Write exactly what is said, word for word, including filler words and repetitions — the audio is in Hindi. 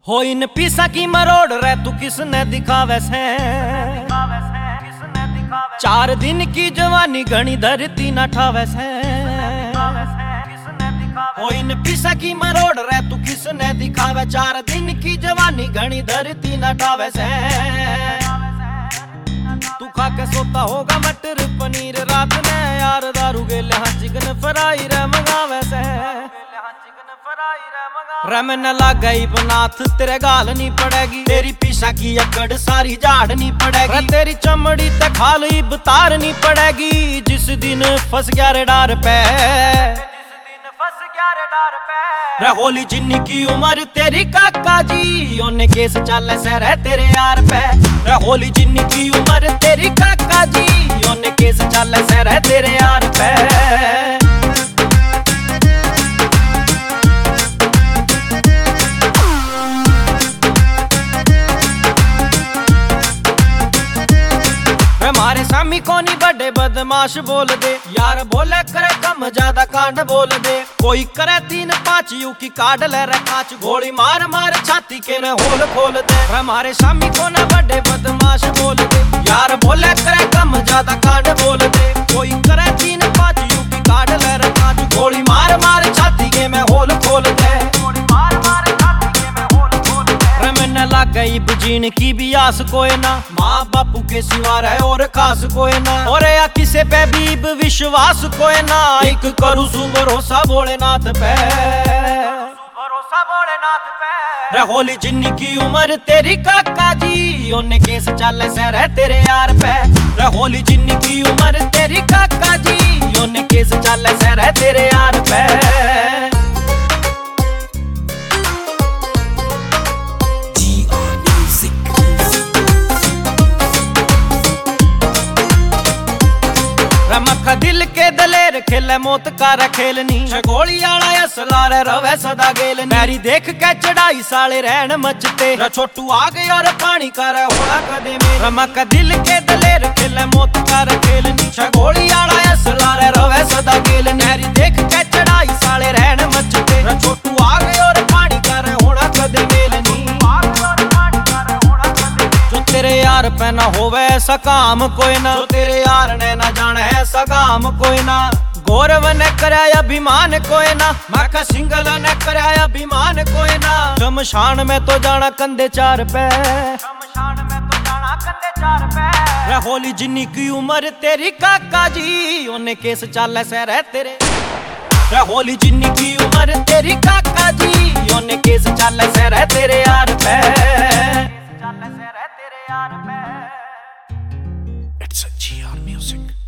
हो इन पीसा की मरोड़ रहे तू किसने दिखावे से। चार दिन की जवानी घनी धरती न ठावे से। हो इन पीसा की मरोड़ रहे तू किसने दिखावे। चार दिन की जवानी घनी धरती न ठावे से। तू खा के सोता होगा मटर पनीर रात ने यार दारू गेले हाँ चिकन फ्राई रे मंगावे से। रमन लग गई बनाथ तेरे गाल नहीं पड़ेगी। तेरी पीसा की अकड़ सारी झाड़ नहीं पड़ेगी। तेरी चमड़ी ते खाल ही बतार नहीं पड़ेगी। जिस दिन फंस गया रे डार पे, रे होली जिन्नी की उम्र तेरी काका जी ओने केस चल से रह तेरे यार पे। रे होली जिन्नी की उम्र तेरी काका जी ओने केस चल से रह तेरे यार पे। हमारे सामी कोनी बड़े बदमाश बोल दे यार बोले करे कम ज्यादा कांड बोल दे। कोई करे तीन पाँच यू की काट ले रे कांच गोली मार मार छाती के न होल खोल दे। हमारे सामी कोने बड़े बदमाश बोल दे यार बोले करे कम ज्यादा कांड बोल दे। कोई करे तीन पाँच यू की काट ले रे कांच गोली मार मार छाती के में होल खोल दे। लग गई बुझीन की भी आस कोई ना माँ बापू के सिवा रहे और खास कोई ना। और या किसे पे भी विश्वास कोई ना। एक करू सु भरोसा भोलेनाथ पे, भरोसा भोलेनाथ पे। रे होली जिन्नी की उम्र तेरी काका जी ओने केस चल से रह तेरे यार पे। रे होली जिन्नी की उम्र तेरी काका जी ओने केस चल से रह तेरे यार पे। रमख दिल के दलेर खेले मौत का खेलनी गोली आला असला रे रवे सदा गेलनी। मैरी देख के चढ़ाई साले रहन मचते छोटू आ गए और पानी कर होड़ा कदे में। रमख दिल के दलेर खेले मौत का खेलनी गोली आला असला रे रवे सदा गेलनी। मैरी देख के चढ़ाई साले रहन मचते छोटू आ गए और पानी कर होड़ा कदे मेलनी। तेरे यार पे ना होवे ऐसा काम कोई ना। जो तेरे यार ने ना जाने ऐसा काम कोई ना। गौरव ने कराया अभिमान कोई ना। मैं सिंगल ने कराया अभिमान कोई ना। शमशान में तो जाना कंधे चार पे, शमशान में तो जाना कंधे चार पे। रे होली जिन्नी की उम्र तेरी काका जी ओने केस चल से रह तेरे। रे होली जिन्नी की उम्र तेरी काका जी ओने केस चल से रह तेरे यार पे। It's a G R music.